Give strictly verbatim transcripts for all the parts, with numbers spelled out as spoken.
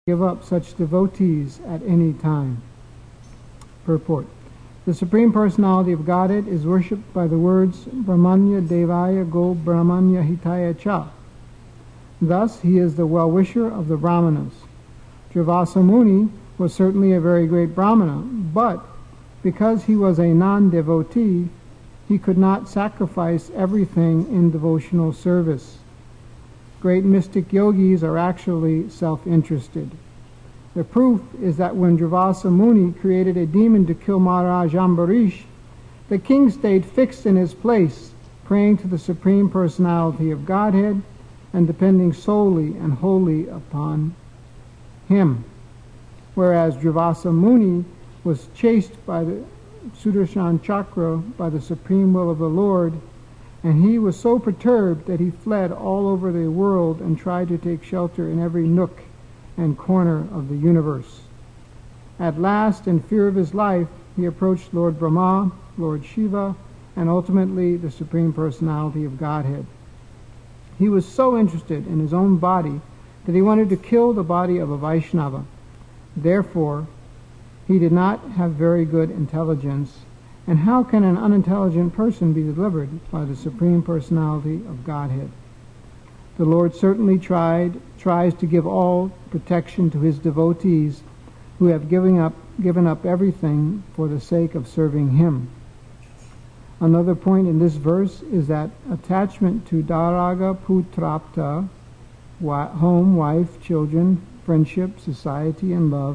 give up such devotees at any time. Purport. The Supreme Personality of Godhead is worshipped by the words Brahmanya Devaya Go Brahmanya Hitaya Cha. Thus, he is the well-wisher of the Brahmanas. Durvasa Muni was certainly a very great Brahmana, but because he was a non-devotee, he could not sacrifice everything in devotional service. Great mystic yogis are actually self-interested. The proof is that when Durvasa Muni created a demon to kill Maharaj Ambarish, the king stayed fixed in his place, praying to the Supreme Personality of Godhead and depending solely and wholly upon him. Whereas Durvasa Muni was chased by the Sudarshan Chakra by the supreme will of the Lord, and he was so perturbed that he fled all over the world and tried to take shelter in every nook and corner of the universe. At last, in fear of his life, he approached Lord Brahma, Lord Shiva, and ultimately the Supreme Personality of Godhead. He was so interested in his own body that he wanted to kill the body of a Vaishnava. Therefore, he did not have very good intelligence, and how can an unintelligent person be delivered by the Supreme Personality of Godhead? The Lord certainly tried, tries to give all protection to his devotees who have given up, given up everything for the sake of serving him. Another point in this verse is that attachment to Daraga Putrapta, home, wife, children, friendship, society, and love,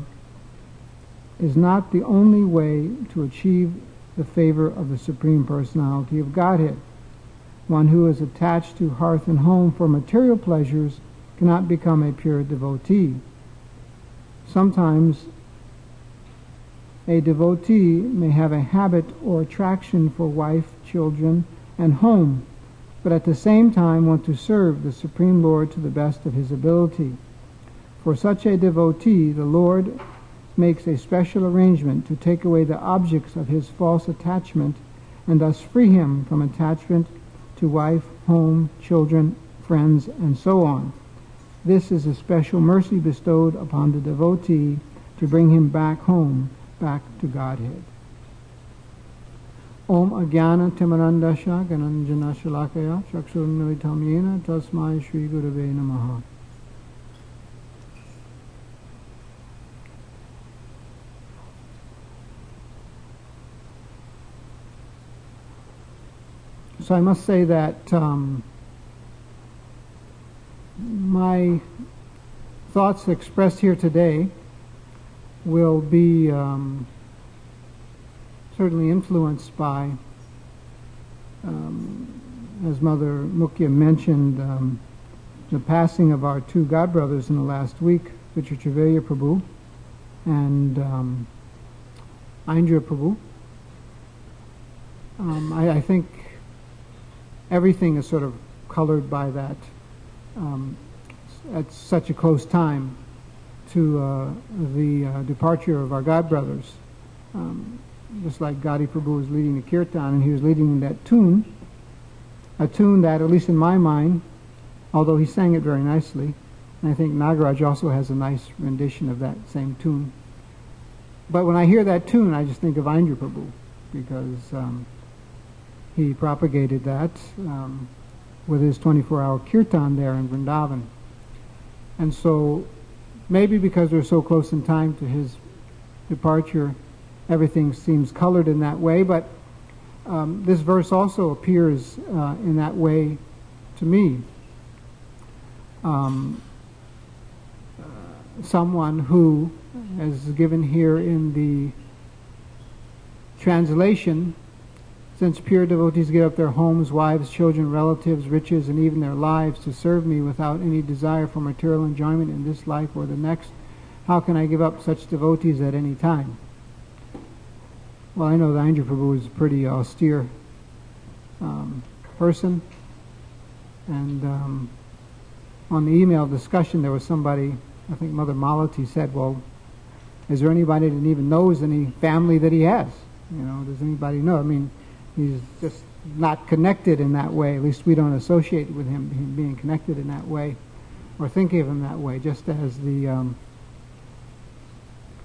is not the only way to achieve the favor of the Supreme Personality of Godhead. One who is attached to hearth and home for material pleasures cannot become a pure devotee. Sometimes a devotee may have a habit or attraction for wife, children, and home, but at the same time want to serve the Supreme Lord to the best of his ability. For such a devotee, the Lord makes a special arrangement to take away the objects of his false attachment and thus free him from attachment to wife, home, children, friends, and so on. This is a special mercy bestowed upon the devotee to bring him back home, back to Godhead. Om Ajnana Timarandasha Gananjana Shalakaya Chakshurmilitam Yena Tasmai Shri Gurave Namaha. So I must say that um, my thoughts expressed here today will be um, certainly influenced by, um, as Mother Mukhya mentioned, um, the passing of our two godbrothers in the last week, Richard Trevelyan Prabhu and um, Indra Prabhu. Um, I, I think everything is sort of colored by that um, at such a close time to uh, the uh, departure of our godbrothers. Um, just like Gadi Prabhu was leading the kirtan, and he was leading that tune, a tune that, at least in my mind, although he sang it very nicely, and I think Nagaraj also has a nice rendition of that same tune. But when I hear that tune, I just think of Indra Prabhu, because um, he propagated that um, with his twenty-four hour kirtan there in Vrindavan. And so, maybe because we're so close in time to his departure, everything seems colored in that way, but um, this verse also appears uh, in that way to me. Um, uh, someone who, as given here in the translation, since pure devotees give up their homes, wives, children, relatives, riches, and even their lives to serve me without any desire for material enjoyment in this life or the next, how can I give up such devotees at any time? Well, I know that Indra Prabhu is a pretty austere um, person, and um, on the email discussion there was somebody, I think Mother Malati said, well, is there anybody that even knows any family that he has? You know, does anybody know? I mean, he's just not connected in that way. At least we don't associate with him, him being connected in that way or thinking of him that way, just as the um,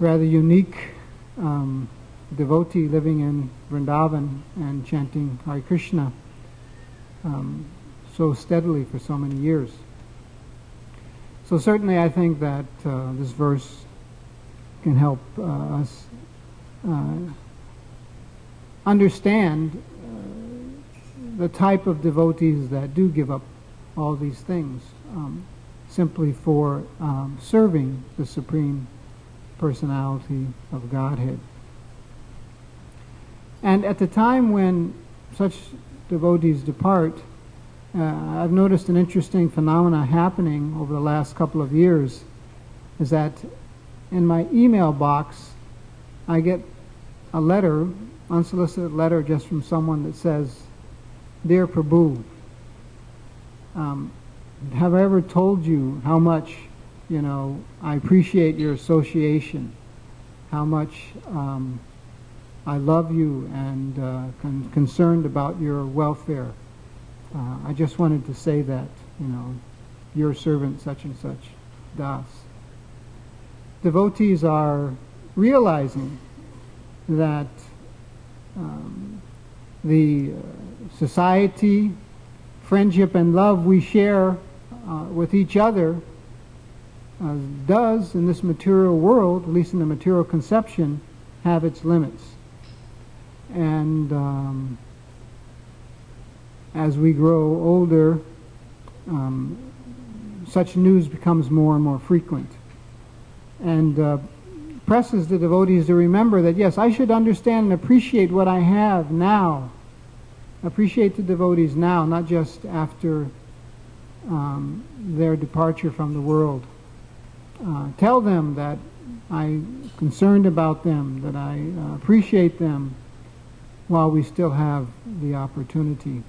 rather unique um, devotee living in Vrindavan and chanting Hare Krishna um, so steadily for so many years. So certainly I think that uh, this verse can help uh, us uh, understand uh, the type of devotees that do give up all these things um, simply for um, serving the Supreme Personality of Godhead. And at the time when such devotees depart, uh, I've noticed an interesting phenomena happening over the last couple of years, is that in my email box I get a letter, unsolicited letter, just from someone that says, "Dear Prabhu, um, have I ever told you how much, you know, I appreciate your association, how much um, I love you and uh, con concerned about your welfare. Uh, I just wanted to say that, you know, your servant such and such, Das." Devotees are realizing that um, the uh, society, friendship, and love we share uh, with each other uh, does, in this material world, at least in the material conception, have its limits. And um, as we grow older, um, such news becomes more and more frequent, and uh, presses the devotees to remember that, yes, I should understand and appreciate what I have now. Appreciate the devotees now, not just after um, their departure from the world. Uh, tell them that I'm concerned about them, that I uh, appreciate them while we still have the opportunity.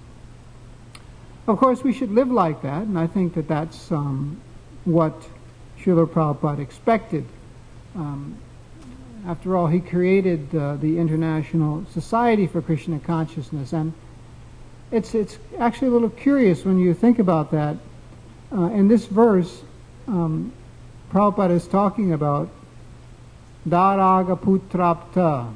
Of course, we should live like that, and I think that that's um, what Srila Prabhupada expected. Um, after all, he created uh, the International Society for Krishna Consciousness, and it's it's actually a little curious when you think about that. Uh, in this verse, um, Prabhupada is talking about Daraga Putrapta,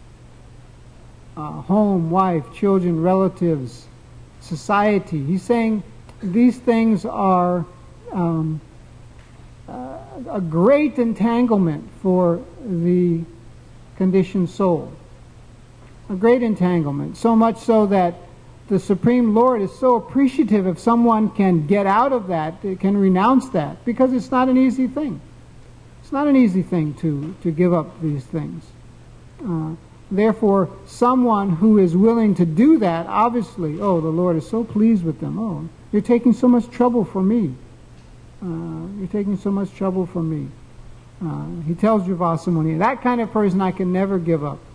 uh, home, wife, children, relatives, society. He's saying these things are um, uh, a great entanglement for the conditioned soul. A great entanglement. So much so that the Supreme Lord is so appreciative if someone can get out of that, can renounce that, because it's not an easy thing. It's not an easy thing to, to give up these things. Uh, therefore, someone who is willing to do that, obviously, oh, the Lord is so pleased with them. Oh, you're taking so much trouble for me. Uh, you're taking so much trouble for me. Uh, he tells Javasamuni, that kind of person I can never give up.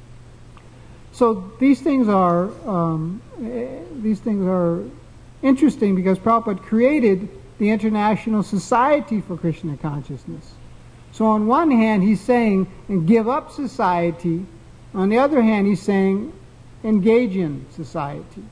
So these things are um, these things are interesting because Prabhupada created the International Society for Krishna Consciousness. So on one hand, he's saying, give up society. On the other hand, he's saying, engage in society.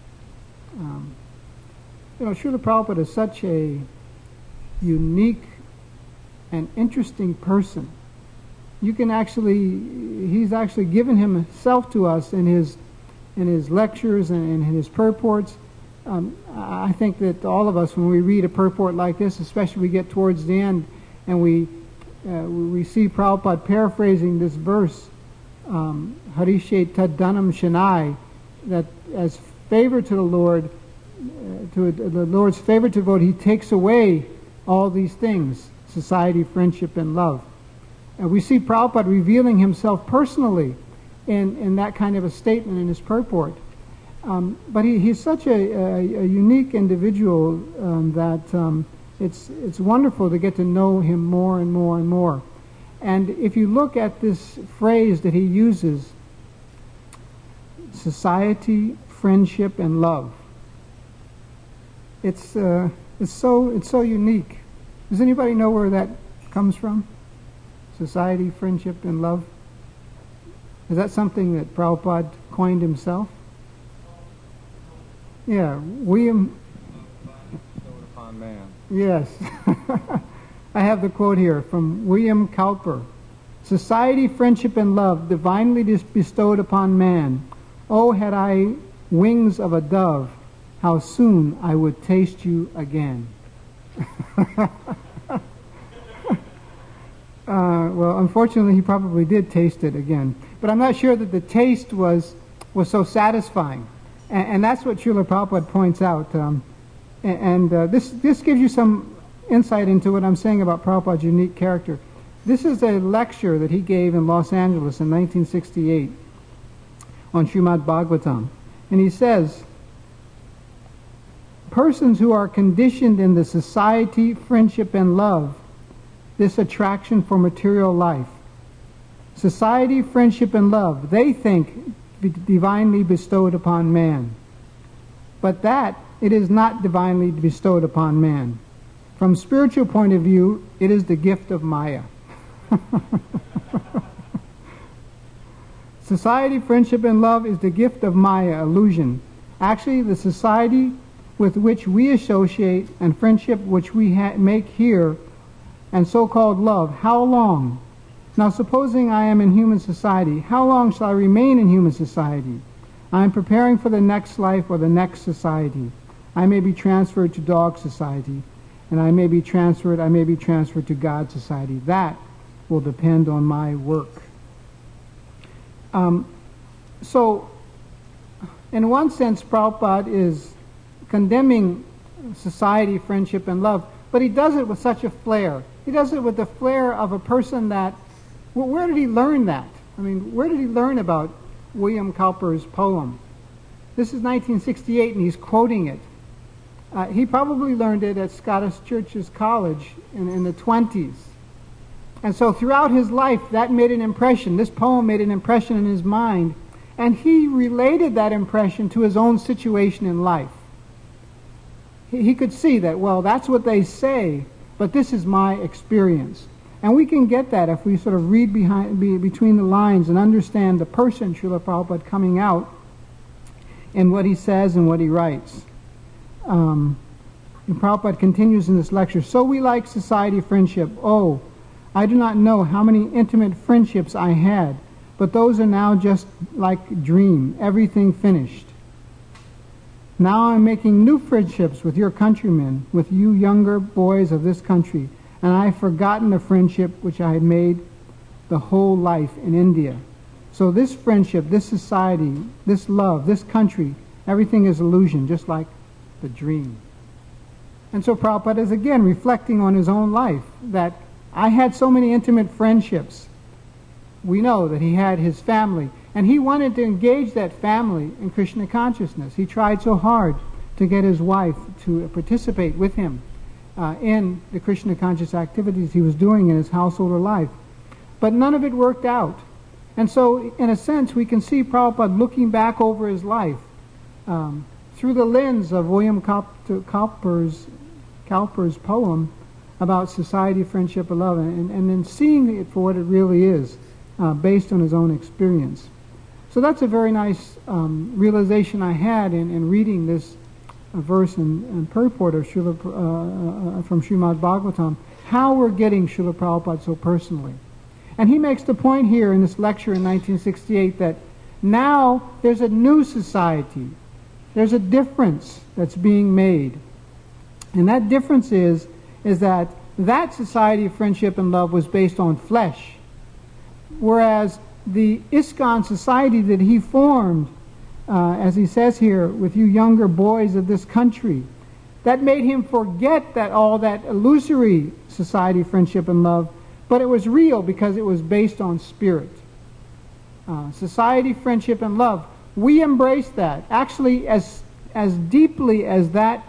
Um, you know, Srila Prabhupada is such a unique and interesting person. You can actually, he's actually given himself to us in his in his lectures and in his purports. Um, I think that all of us, when we read a purport like this, especially we get towards the end and we uh, we see Prabhupada paraphrasing this verse, um, Harishe Taddanam Shanai, that as favor to the Lord, uh, to the Lord's favor to devotee, he takes away all these things, society, friendship, and love. And we see Prabhupada revealing himself personally in, in that kind of a statement in his purport. Um, but he, he's such a, a, a unique individual um, that um, it's, it's wonderful to get to know him more and more and more. And if you look at this phrase that he uses, society, friendship, and love, it's, uh, it's, so, it's so unique. Does anybody know where that comes from? Society, friendship, and love? Is that something that Prabhupada coined himself? Yeah, William... Man. Yes. I have the quote here from William Cowper. Society, friendship, and love divinely bestowed upon man. Oh, had I wings of a dove, how soon I would taste you again. uh, well, unfortunately, he probably did taste it again. But I'm not sure that the taste was was so satisfying. And, and that's what Srila Prabhupada points out. Um, and and uh, this, this gives you some insight into what I'm saying about Prabhupada's unique character. This is a lecture that he gave in Los Angeles in nineteen sixty-eight on Srimad Bhagavatam. And he says, persons who are conditioned in the society, friendship, and love, this attraction for material life, society, friendship, and love, they think be divinely bestowed upon man. But that, it is not divinely bestowed upon man. From spiritual point of view, it is the gift of Maya. Society, friendship, and love is the gift of Maya, illusion. Actually, the society with which we associate and friendship which we ha make here and so-called love, how long? Now, supposing I am in human society, how long shall I remain in human society? I am preparing for the next life or the next society. I may be transferred to dog society, and I may be transferred, I may be transferred to God society. That will depend on my work. Um, so, in one sense, Prabhupada is condemning society, friendship, and love, but he does it with such a flair. He does it with the flair of a person that, well, where did he learn that? I mean, where did he learn about William Cowper's poem? This is nineteen sixty-eight, and he's quoting it. Uh, he probably learned it at Scottish Churches College in, in the twenties. And so throughout his life, that made an impression. This poem made an impression in his mind, and he related that impression to his own situation in life. He, he could see that, well, that's what they say, but this is my experience. And we can get that if we sort of read behind, be, between the lines and understand the person, Srila Prabhupada, coming out in what he says and what he writes. Um, and Prabhupada continues in this lecture, so we like society, friendship. Oh, I do not know how many intimate friendships I had, but those are now just like dream, everything finished. Now I'm making new friendships with your countrymen, with you younger boys of this country, and I have forgotten the friendship which I had made the whole life in India. So this friendship, this society, this love, this country, everything is illusion, just like the dream. And so Prabhupada is again reflecting on his own life, that I had so many intimate friendships. We know that he had his family, and he wanted to engage that family in Krishna consciousness. He tried so hard to get his wife to participate with him uh, in the Krishna conscious activities he was doing in his household life. But none of it worked out. And so, in a sense, we can see Prabhupada looking back over his life um, through the lens of William Cowper's, Cowper's poem about society, friendship, and love, and, and then seeing it for what it really is, uh, based on his own experience. So that's a very nice um, realization I had in, in reading this uh, verse and, and purport of Srila, uh, uh, from Srimad Bhagavatam, how we're getting Srila Prabhupada so personally. And he makes the point here in this lecture in nineteen sixty-eight that now there's a new society. There's a difference that's being made. And that difference is is that that society of friendship and love was based on flesh, whereas the ISKCON society that he formed, uh, as he says here, with you younger boys of this country, that made him forget that all that illusory society, friendship, and love, but it was real because it was based on spirit. Uh, society, friendship, and love, we embrace that. Actually, as, as deeply as that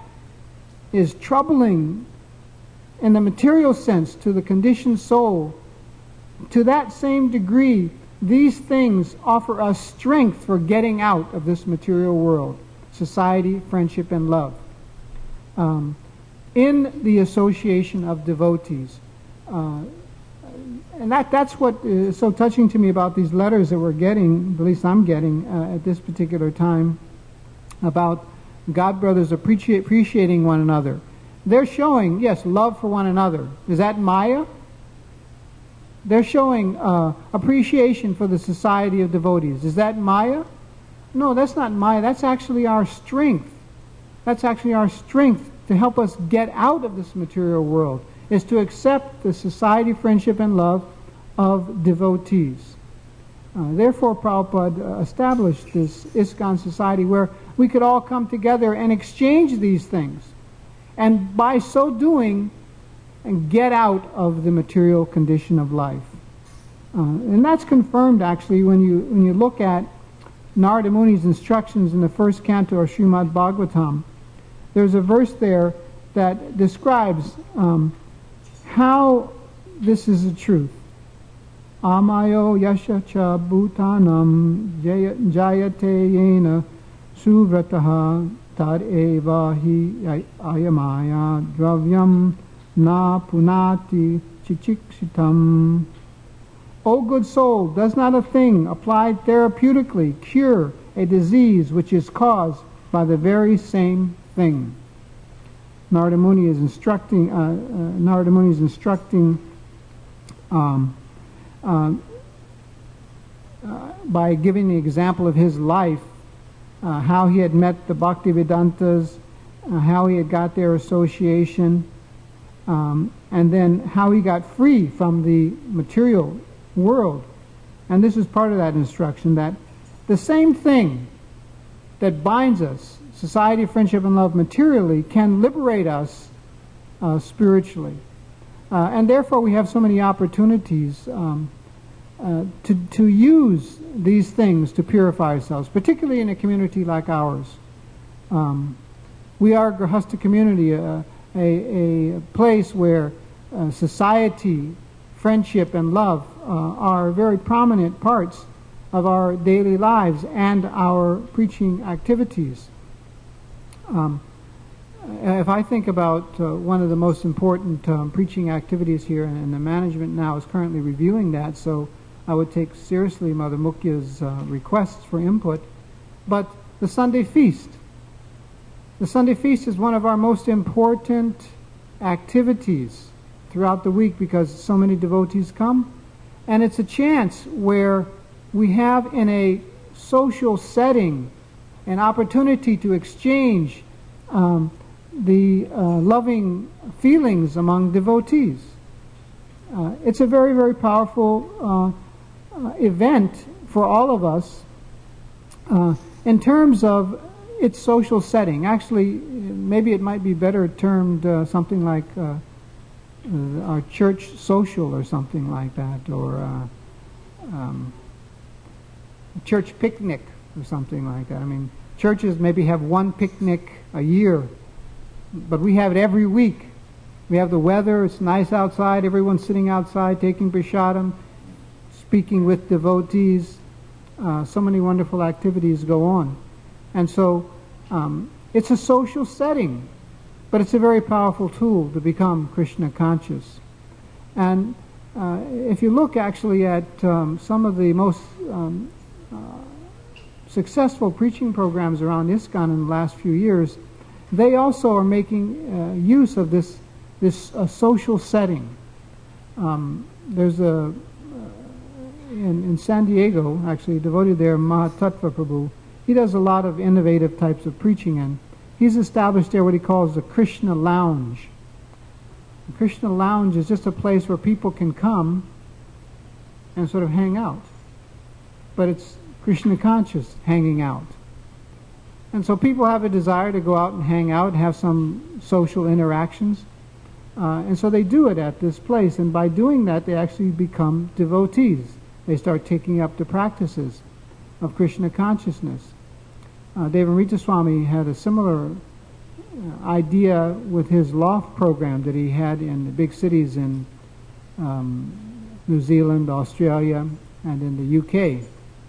is troubling in the material sense to the conditioned soul, to that same degree, these things offer us strength for getting out of this material world. Society, friendship, and love. Um, in the association of devotees. Uh, and that, that's what is so touching to me about these letters that we're getting, at least I'm getting uh, at this particular time, about God brothers appreciate, appreciating one another. They're showing, yes, love for one another. Is that Maya? They're showing uh, appreciation for the society of devotees. Is that Maya? No, that's not Maya. That's actually our strength. That's actually our strength to help us get out of this material world, is to accept the society, friendship, and love of devotees. Uh, therefore, Prabhupada established this ISKCON society where we could all come together and exchange these things. And by so doing, and get out of the material condition of life. Uh, and that's confirmed actually when you when you look at Narada Muni's instructions in the first canto of Srimad Bhagavatam. There's a verse there that describes um, how this is the truth. Amayo yasha cha bhutanam jayate yena suvrataha tad eva hi ayamaya dravyam na punati chichiksitam. O good soul, does not a thing applied therapeutically cure a disease which is caused by the very same thing? Narada Muni is instructing. Uh, uh, Narada Muni is instructing um, uh, uh, by giving the example of his life, uh, how he had met the Bhaktivedantas, uh, how he had got their association. Um, and then how he got free from the material world. And this is part of that instruction, that the same thing that binds us, society, friendship, and love materially, can liberate us uh, spiritually. Uh, and therefore we have so many opportunities um, uh, to, to use these things to purify ourselves, particularly in a community like ours. Um, we are a Grihastha community, uh, A, a place where uh, society, friendship, and love uh, are very prominent parts of our daily lives and our preaching activities. Um, if I think about uh, one of the most important um, preaching activities here, and the management now is currently reviewing that, so I would take seriously Mother Mukya's uh, requests for input, but the Sunday feast. The Sunday feast is one of our most important activities throughout the week because so many devotees come. And it's a chance where we have in a social setting an opportunity to exchange um, the uh, loving feelings among devotees. Uh, it's a very, very powerful uh, uh, event for all of us uh, in terms of its social setting. Actually, maybe it might be better termed uh, something like uh, uh, our church social or something like that, or uh, um, church picnic or something like that. I mean, churches maybe have one picnic a year, but we have it every week. We have the weather, it's nice outside, everyone's sitting outside taking prasadam, speaking with devotees. Uh, so many wonderful activities go on. And so um, it's a social setting, but it's a very powerful tool to become Krishna conscious. And uh, if you look actually at um, some of the most um, uh, successful preaching programs around ISKCON in the last few years, they also are making uh, use of this this uh, social setting. Um, there's a uh, in, in San Diego, actually, a devotee there, Mahatattva Prabhu. He does a lot of innovative types of preaching, and he's established there what he calls the Krishna Lounge. The Krishna Lounge is just a place where people can come and sort of hang out. But it's Krishna conscious hanging out. And so people have a desire to go out and hang out, have some social interactions. Uh, and so they do it at this place. And by doing that, they actually become devotees. They start taking up the practices of Krishna consciousness. Uh, Devamrita Swami had a similar uh, idea with his loft program that he had in the big cities in um, New Zealand, Australia, and in the U K,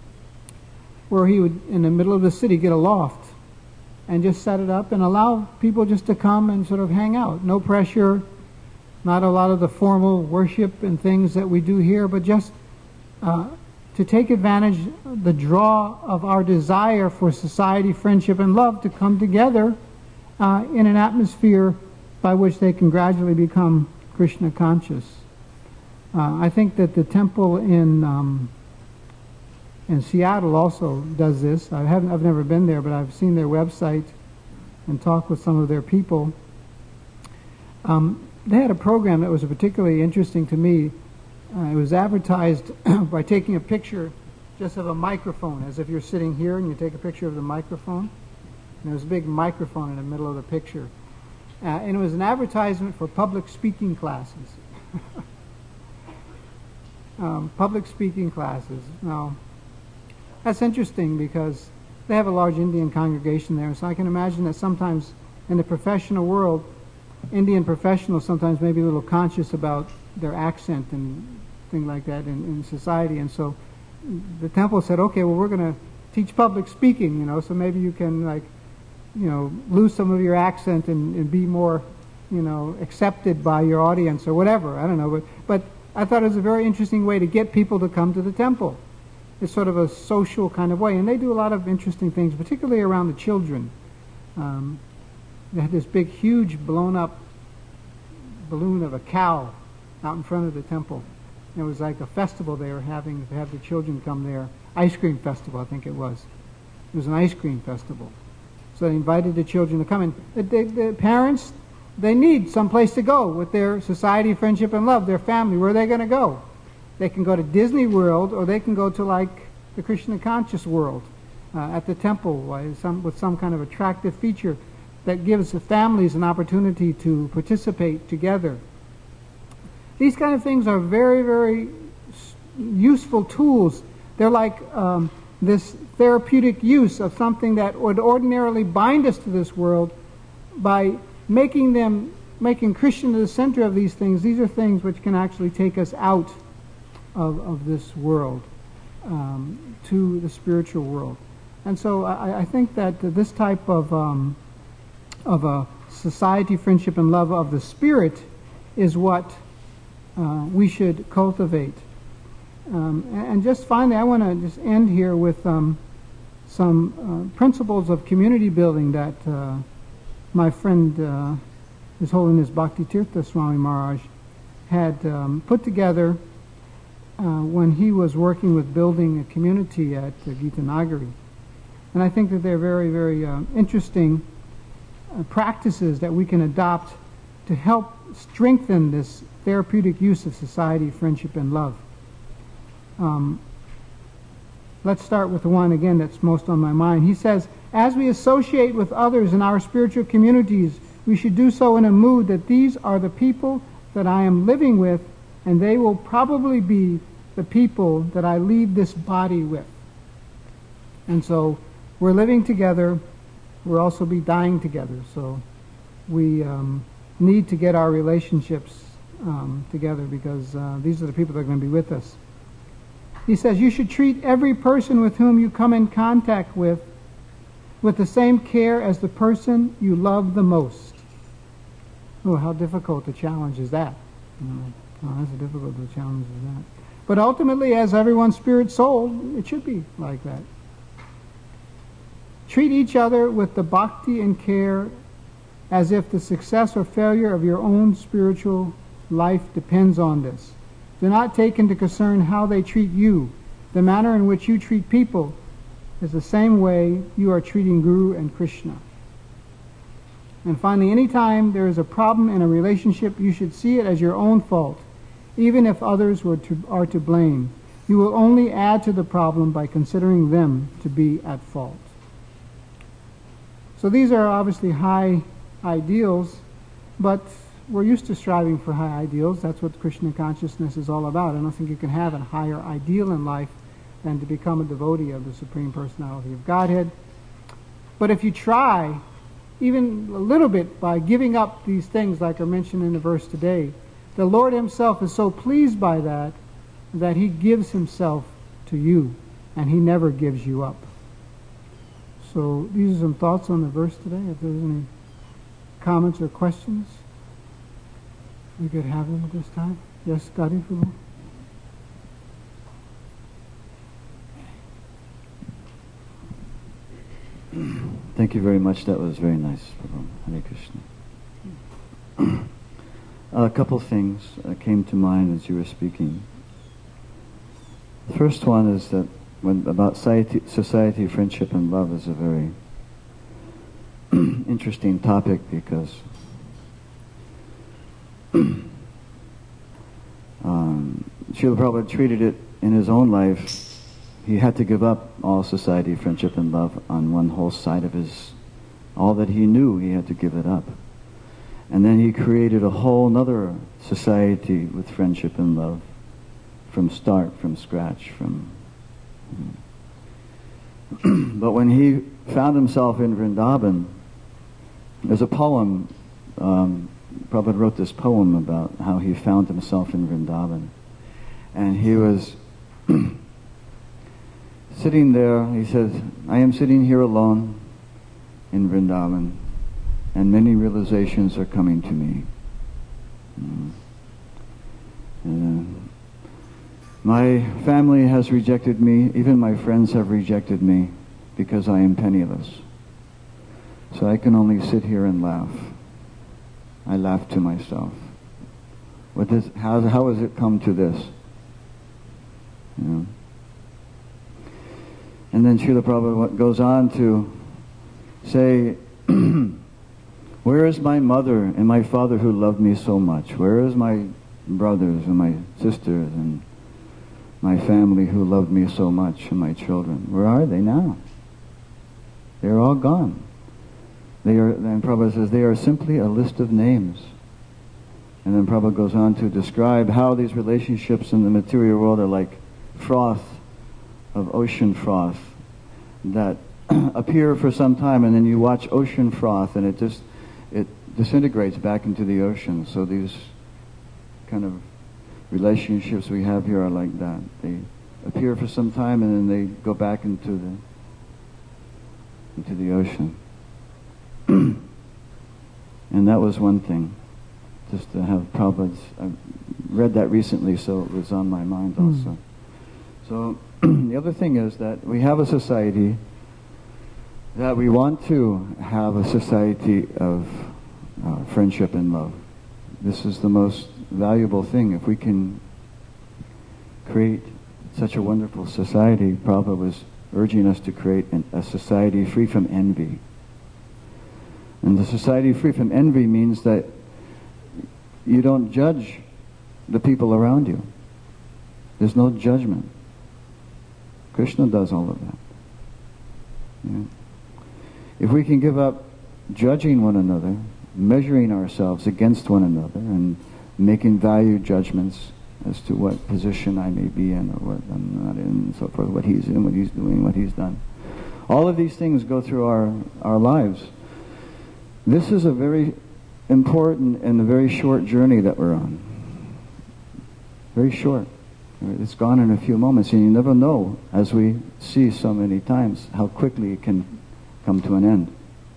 where he would, in the middle of the city, get a loft and just set it up and allow people just to come and sort of hang out. No pressure, not a lot of the formal worship and things that we do here, but just uh, to take advantage of the draw of our desire for society, friendship, and love to come together uh, in an atmosphere by which they can gradually become Krishna conscious. Uh, I think that the temple in um, in Seattle also does this. I haven't, I've never been there, but I've seen their website and talked with some of their people. Um, they had a program that was particularly interesting to me. Uh, it was advertised by taking a picture just of a microphone, as if you're sitting here and you take a picture of the microphone. And there was a big microphone in the middle of the picture. Uh, and it was an advertisement for public speaking classes. um, public speaking classes. Now, that's interesting because they have a large Indian congregation there, so I can imagine that sometimes in the professional world, Indian professionals sometimes may be a little conscious about their accent and things like that in, in society. And so the temple said, okay, well, we're going to teach public speaking, you know, so maybe you can, like, you know, lose some of your accent and, and be more, you know, accepted by your audience or whatever. I don't know. But, but I thought it was a very interesting way to get people to come to the temple. It's sort of a social kind of way. And they do a lot of interesting things, particularly around the children. Um, they had this big, huge, blown-up balloon of a cow out in front of the temple. It was like a festival they were having to have the children come there. Ice cream festival, I think it was. It was an ice cream festival. So they invited the children to come in. The, the, the parents, they need some place to go with their society, friendship, and love, their family. Where are they going to go? They can go to Disney World, or they can go to, like, the Krishna Conscious World uh, at the temple uh, some, with some kind of attractive feature that gives the families an opportunity to participate together. These kind of things are very, very useful tools. They're like um, this therapeutic use of something that would ordinarily bind us to this world. By making them, making Krishna the center of these things, these are things which can actually take us out of, of this world um, to the spiritual world. And so I, I think that this type of um, of a society, friendship, and love of the spirit is what uh, we should cultivate. Um, and just finally, I want to just end here with um, some uh, principles of community building that uh, my friend, uh, His Holiness Bhakti Tirtha Swami Maharaj, had um, put together uh, when he was working with building a community at uh, Gita Nagari. And I think that they're very, very uh, interesting uh, practices that we can adopt to help strengthen this therapeutic use of society, friendship, and love. Um, let's start with the one, again, that's most on my mind. He says, as we associate with others in our spiritual communities, we should do so in a mood that these are the people that I am living with, and they will probably be the people that I leave this body with. And so we're living together. We'll also be dying together. So we um, need to get our relationships um, together, because uh, these are the people that are going to be with us. He says, you should treat every person with whom you come in contact with with the same care as the person you love the most. Oh, how difficult a challenge is that? Oh, that's a difficult challenge is that. But ultimately, as everyone's spirit soul, it should be like that. Treat each other with the bhakti and care as if the success or failure of your own spiritual life depends on this. Do not take into concern how they treat you. The manner in which you treat people is the same way you are treating Guru and Krishna. And finally, anytime there is a problem in a relationship, you should see it as your own fault, even if others were to, are to blame. You will only add to the problem by considering them to be at fault. So these are obviously high ideals, but we're used to striving for high ideals. That's what Krishna consciousness is all about. I don't think you can have a higher ideal in life than to become a devotee of the Supreme Personality of Godhead. But if you try, even a little bit, by giving up these things like are mentioned in the verse today, the Lord Himself is so pleased by that that He gives Himself to you, and He never gives you up. So these are some thoughts on the verse today. If there's any comments or questions, we could have them at this time. Yes, Gadi Fulo. Thank you very much. That was very nice, Prabhu. Hare Krishna. A couple things uh, came to mind as you were speaking. The first one is that when about society, society, friendship, and love is a very interesting topic because um, Srila Prabhupada treated it in his own life. He had to give up all society, friendship, and love on one whole side of his, all that he knew, he had to give it up. And then he created a whole other society with friendship and love from start, from scratch, from... But when he found himself in Vrindavan, there's a poem, um, Prabhupada wrote this poem about how he found himself in Vrindavan. And he was sitting there, he says, I am sitting here alone in Vrindavan, and many realizations are coming to me. Mm. Uh, my family has rejected me, even my friends have rejected me because I am penniless. So I can only sit here and laugh. I laugh to myself. What does, how, how has it come to this? You know? And then Srila Prabhupada goes on to say, where is my mother and my father who loved me so much? Where is my brothers and my sisters and my family who loved me so much and my children? Where are they now? They're all gone. They are, and Prabhupada says, they are simply a list of names. And then Prabhupada goes on to describe how these relationships in the material world are like froth of ocean froth that appear for some time, and then you watch ocean froth and it just it disintegrates back into the ocean. So these kind of relationships we have here are like that. They appear for some time and then they go back into the into the ocean. And that was one thing, just to have Prabhupada's, I read that recently, so it was on my mind also. Mm. So the other thing is that we have a society that we want to have a society of uh, friendship and love. This is the most valuable thing. If we can create such a wonderful society, Prabhupada was urging us to create an, a society free from envy. And the society free from envy means that you don't judge the people around you. There's no judgment. Krishna does all of that. Yeah. If we can give up judging one another, measuring ourselves against one another, and making value judgments as to what position I may be in or what I'm not in, and so forth, what he's in, what he's doing, what he's done. All of these things go through our, our lives. This is a very important and a very short journey that we're on. Very short. It's gone in a few moments, and you never know, as we see so many times, how quickly it can come to an end.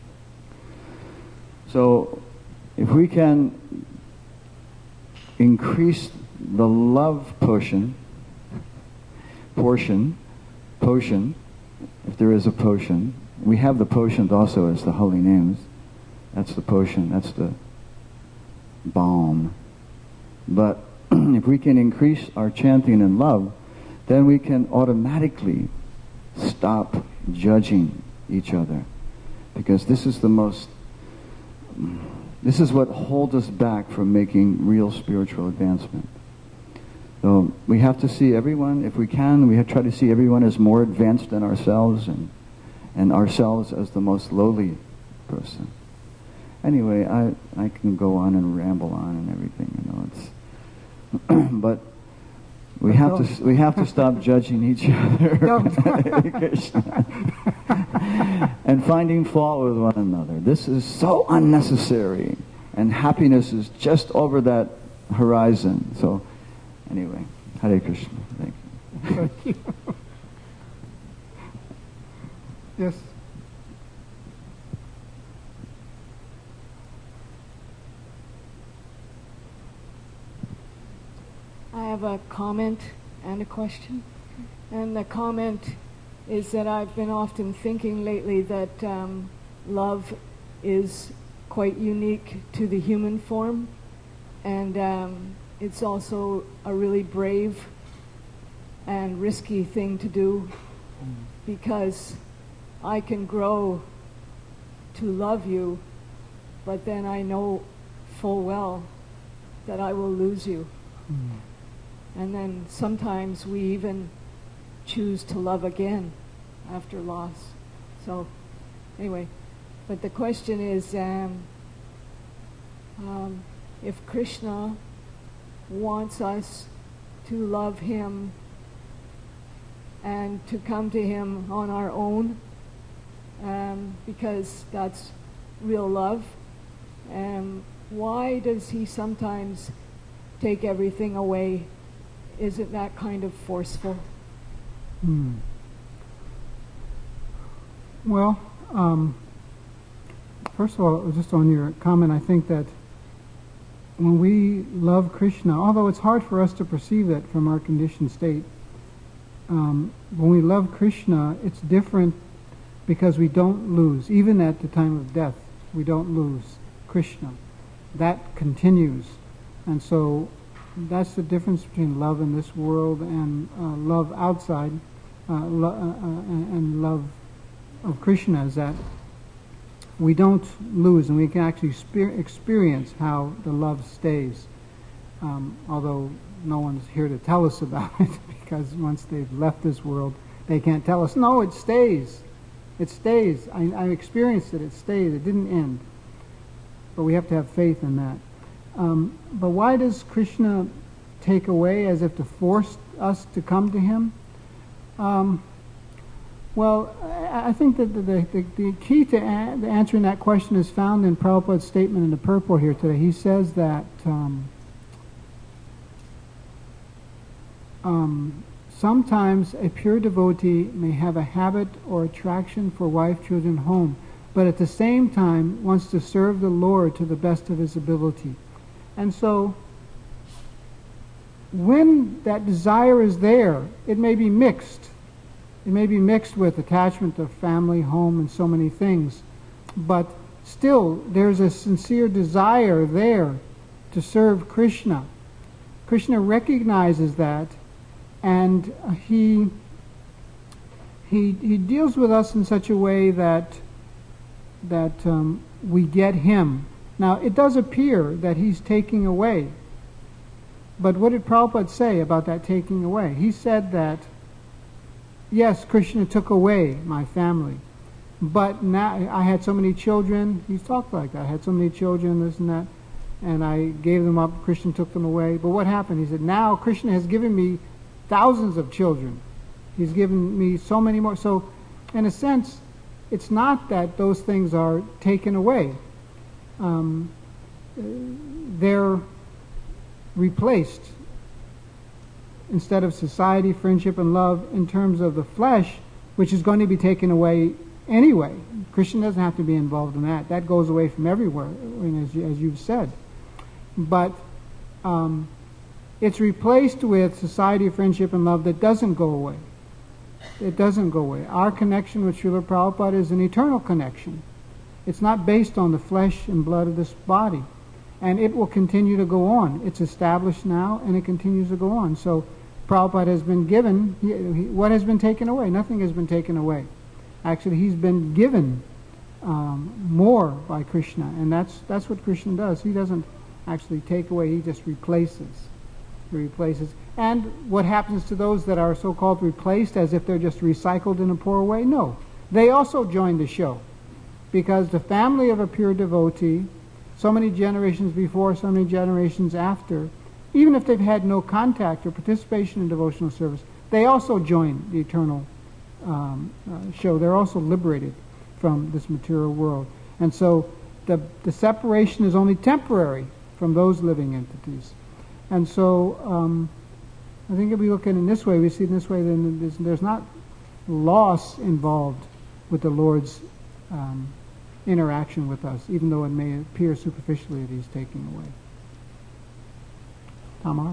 So, if we can increase the love portion, portion, potion, if there is a potion, we have the potions also as the holy names. That's the potion, that's the balm. But if we can increase our chanting in love, then we can automatically stop judging each other. Because this is the most, this is what holds us back from making real spiritual advancement. So we have to see everyone, if we can, we have to try to see everyone as more advanced than ourselves, and, and ourselves as the most lowly person. Anyway, I, I can go on and ramble on and everything, you know, it's but we have to we have to stop judging each other and finding fault with one another. This is so unnecessary, and happiness is just over that horizon. So, anyway, Hare Krishna. Thank you. Thank you. Yes. I have a comment and a question. And the comment is that I've been often thinking lately that um, love is quite unique to the human form, And um, it's also a really brave and risky thing to do, because I can grow to love you, but then I know full well that I will lose you. Mm. And then sometimes we even choose to love again after loss. So anyway, but the question is, um, um, if Krishna wants us to love him and to come to him on our own, um, because that's real love, um, why does he sometimes take everything away? Isn't that kind of forceful? Hmm. Well, um, first of all, just on your comment, I think that when we love Krishna, although it's hard for us to perceive that from our conditioned state, um, when we love Krishna, it's different because we don't lose. Even at the time of death, we don't lose Krishna. That continues. And so that's the difference between love in this world and uh, love outside, uh, lo- uh, uh, and love of Krishna, is that we don't lose, and we can actually spe- experience how the love stays. Um, although no one's here to tell us about it, because once they've left this world, they can't tell us, no, it stays. It stays. I, I experienced it. It stays. It didn't end. But we have to have faith in that. Um, but why does Krishna take away as if to force us to come to him? Um, well, I, I think that the, the, the key to a- the answering that question is found in Prabhupada's statement in the purport here today. He says that um, um, sometimes a pure devotee may have a habit or attraction for wife, children, home, but at the same time wants to serve the Lord to the best of his ability. And so, when that desire is there, it may be mixed. It may be mixed with attachment of family, home, and so many things. But still, there's a sincere desire there to serve Krishna. Krishna recognizes that, and he, he, he deals with us in such a way that, that um, we get him. Now, it does appear that he's taking away. But what did Prabhupada say about that taking away? He said that, yes, Krishna took away my family, but now I had so many children. He talked like that. I had so many children, this and that, and I gave them up. Krishna took them away. But what happened? He said, now Krishna has given me thousands of children. He's given me so many more. So, in a sense, it's not that those things are taken away. Um, they're replaced. Instead of society, friendship, and love in terms of the flesh, which is going to be taken away anyway. Krishna doesn't have to be involved in that. That goes away from everywhere, as, you, as you've said. But um, it's replaced with society, friendship, and love that doesn't go away. It doesn't go away. Our connection with Srila Prabhupada is an eternal connection. It's not based on the flesh and blood of this body. And it will continue to go on. It's established now, and it continues to go on. So Prabhupada has been given, he, he, what has been taken away? Nothing has been taken away. Actually, he's been given um, more by Krishna, and that's that's what Krishna does. He doesn't actually take away, he just replaces. He replaces. And what happens to those that are so-called replaced, as if they're just recycled in a poor way? No. They also join the show. Because the family of a pure devotee, so many generations before, so many generations after, even if they've had no contact or participation in devotional service, they also join the eternal um, uh, show. They're also liberated from this material world. And so the, the separation is only temporary from those living entities. And so um, I think if we look at it in this way, we see it in this way, then there's, there's not loss involved with the Lord's um, interaction with us, even though it may appear superficially that he's taking away. Tamar?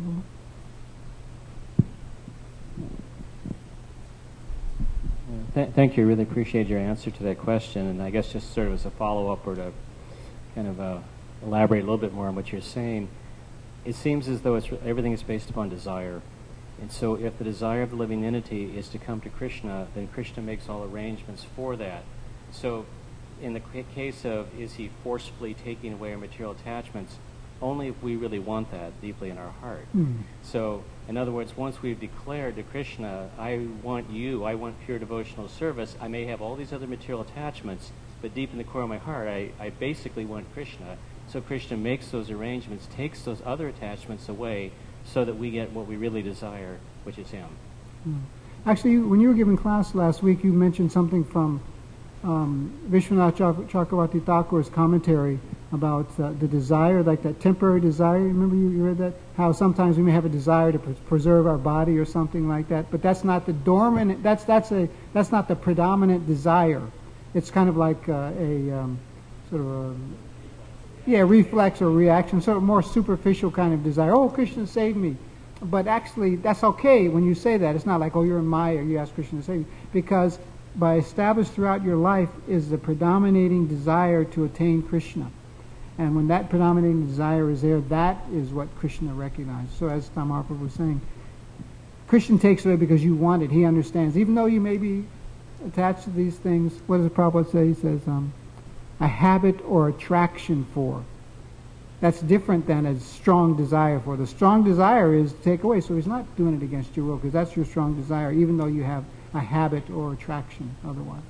Th- thank you. I really appreciate your answer to that question. And I guess just sort of as a follow-up or to kind of uh, elaborate a little bit more on what you're saying, it seems as though it's, everything is based upon desire. And so if the desire of the living entity is to come to Krishna, then Krishna makes all arrangements for that. So in the case of, is he forcefully taking away our material attachments, only if we really want that deeply in our heart. Mm. So, in other words, once we've declared to Krishna, I want you, I want pure devotional service, I may have all these other material attachments, but deep in the core of my heart, I, I basically want Krishna. So Krishna makes those arrangements, takes those other attachments away, so that we get what we really desire, which is him. Mm. Actually, when you were giving class last week, you mentioned something from um, Vishwanath Chak- Chakravarti Thakur's commentary about uh, the desire, like that temporary desire. Remember you, you read that? How sometimes we may have a desire to pres- preserve our body or something like that, but that's not the dormant, that's, that's, a, that's not the predominant desire. It's kind of like uh, a um, sort of a, yeah, reflex or reaction, sort of more superficial kind of desire. Oh, Krishna saved me. But actually, that's okay when you say that. It's not like, oh, you're in Maya, you ask Krishna to save you. Because by established throughout your life is the predominating desire to attain Krishna. And when that predominating desire is there, that is what Krishna recognizes. So as Tamarpa was saying, Krishna takes away because you want it. He understands. Even though you may be attached to these things, what does the Prabhupada say? He says, um, a habit or attraction for. That's different than a strong desire for. The strong desire is to take away, so he's not doing it against your will, because that's your strong desire, even though you have a habit or attraction otherwise.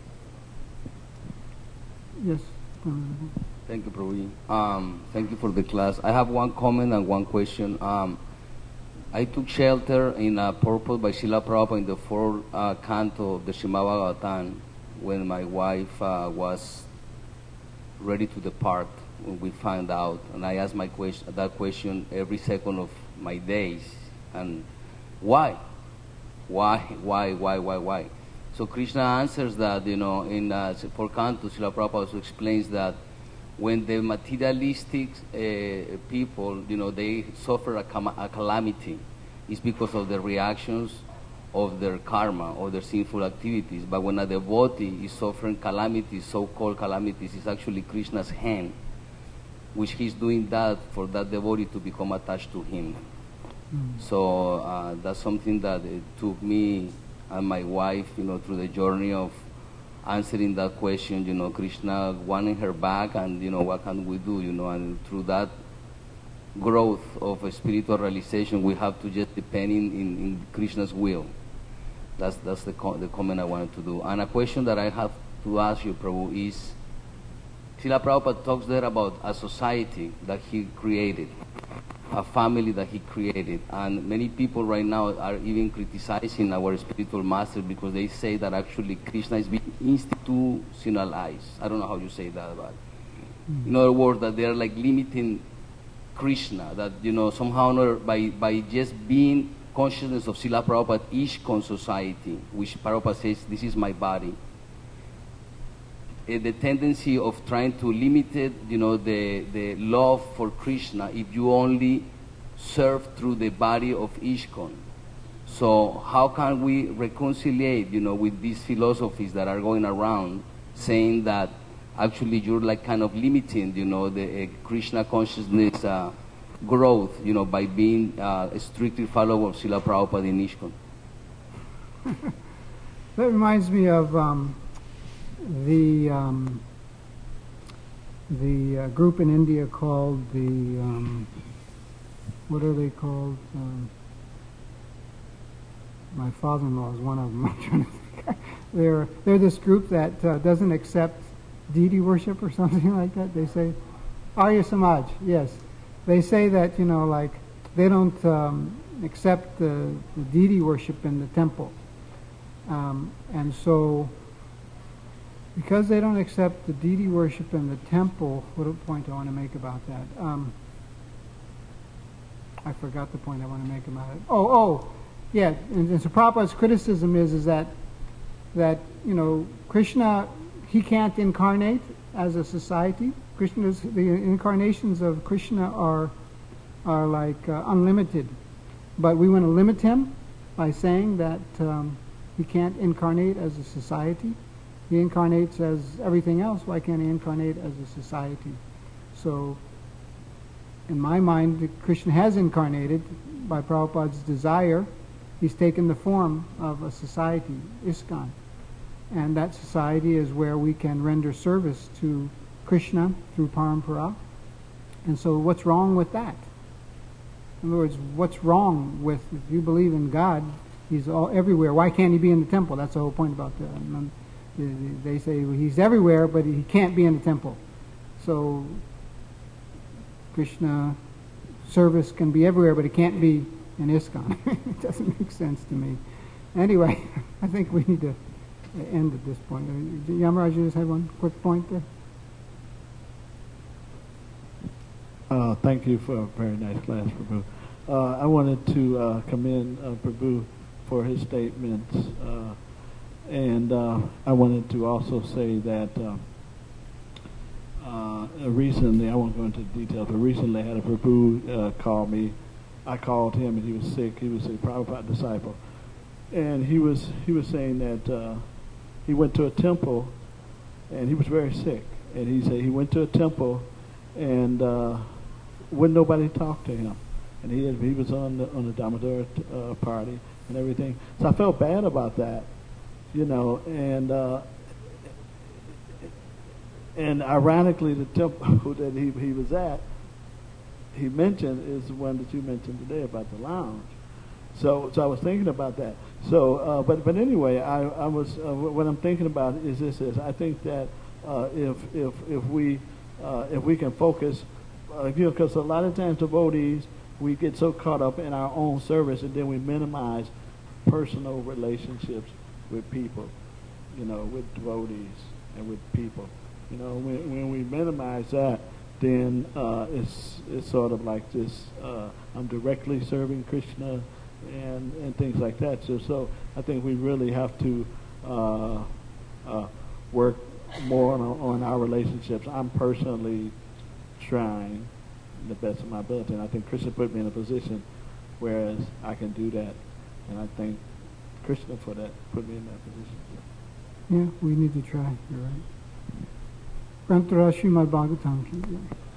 Yes? Thank you, Prabhuji. Um, thank you for the class. I have one comment and one question. Um, I took shelter in a purpose by Srila Prabhupada in the fourth uh, canto of the Srimad Bhagavatam when my wife uh, was ready to depart. When we found out, and I asked my question, that question every second of my days, and why, why, why, why, why, why? So Krishna answers that, you know, in uh, four cantos, Srila Prabhupada also explains that when the materialistic uh, people, you know, they suffer a, cam- a calamity, it's because of the reactions of their karma or their sinful activities. But when a devotee is suffering calamities, so-called calamities, it's actually Krishna's hand, which he's doing that for that devotee to become attached to him. Mm. So uh, that's something that it took me and my wife, you know, through the journey of answering that question, you know, Krishna wanting her back, and, you know, what can we do, you know, and through that growth of a spiritual realization, we have to just depend in, in, in Krishna's will. That's that's the, co- the comment I wanted to do. And a question that I have to ask you, Prabhu, is, Srila Prabhupada talks there about a society that he created, a family that he created, and many people right now are even criticizing our spiritual master because they say that actually Krishna is being institutionalized. I don't know how you say that, but in other words, that they are like limiting Krishna, that, you know, somehow or other, by, by just being consciousness of Srila Prabhupada, Ishkon society, which Prabhupada says, this is my body, the tendency of trying to limit it, you know, the, the love for Krishna if you only serve through the body of Ishkon. So how can we reconciliate, you know, with these philosophies that are going around saying that actually you're like kind of limiting, you know, the uh, Krishna consciousness uh, growth, you know, by being uh, a strictly follower of Srila Prabhupada in Ishkon? That reminds me of um, the um, the uh, group in India called the um, what are they called? Um, my father-in-law is one of them. I'm trying to think. They're they're this group that uh, doesn't accept deity worship or something like that. They say Arya Samaj. Yes, they say that, you know, like they don't um, accept the, the deity worship in the temple, um, and so. Because they don't accept the deity worship in the temple, what point do I want to make about that? Um, I forgot the point I want to make about it. Oh, oh, yeah. And, and so Prabhupada's criticism is is that that you know Krishna, he can't incarnate as a society. Krishna's the incarnations of Krishna are are like uh, unlimited, but we want to limit him by saying that um, he can't incarnate as a society. He incarnates as everything else. Why can't he incarnate as a society? So in my mind, Krishna has incarnated by Prabhupada's desire. He's taken the form of a society, ISKCON. And that society is where we can render service to Krishna through parampara. And so what's wrong with that? In other words, what's wrong with, if you believe in God, He's all everywhere. Why can't He be in the temple? That's the whole point about that. They say He's everywhere, but He can't be in the temple. So Krishna service can be everywhere, but it can't be in ISKCON. It doesn't make sense to me. Anyway, I think we need to end at this point. Yamaraj, you just had one quick point there? Uh, thank you for a very nice class, Prabhu. Uh, I wanted to uh, commend uh, Prabhu for his statements, uh, and uh, I wanted to also say that uh, uh, recently, I won't go into details, but recently I had a Prabhu uh, call me. I called him, and he was sick. He was a Prabhupada disciple, and he was he was saying that uh, he went to a temple, and he was very sick, and he said he went to a temple, and uh, wouldn't nobody talk to him, and he had, he was on the on the Damodar uh, party and everything. So I felt bad about that, you know, and uh, and ironically, the temple that he he was at, he mentioned is the one that you mentioned today about the lounge. So so I was thinking about that. So uh, but but anyway, I I was uh, what I'm thinking about is this is I think that uh, if if if we uh, if we can focus. Uh, you know, because a lot of times devotees, we get so caught up in our own service, and then we minimize personal relationships with people, you know, with devotees and with people. You know, when, when we minimize that, then uh, it's it's sort of like this, uh, I'm directly serving Krishna and, and things like that. So, so I think we really have to uh, uh, work more on, on our relationships. I'm personally trying the best of my ability, and I think Krishna put me in a position whereas I can do that, and I thank Krishna for that, put me in that position. Yeah, we need to try. You're right. Grantara Srimad Bhagavatam ki jai.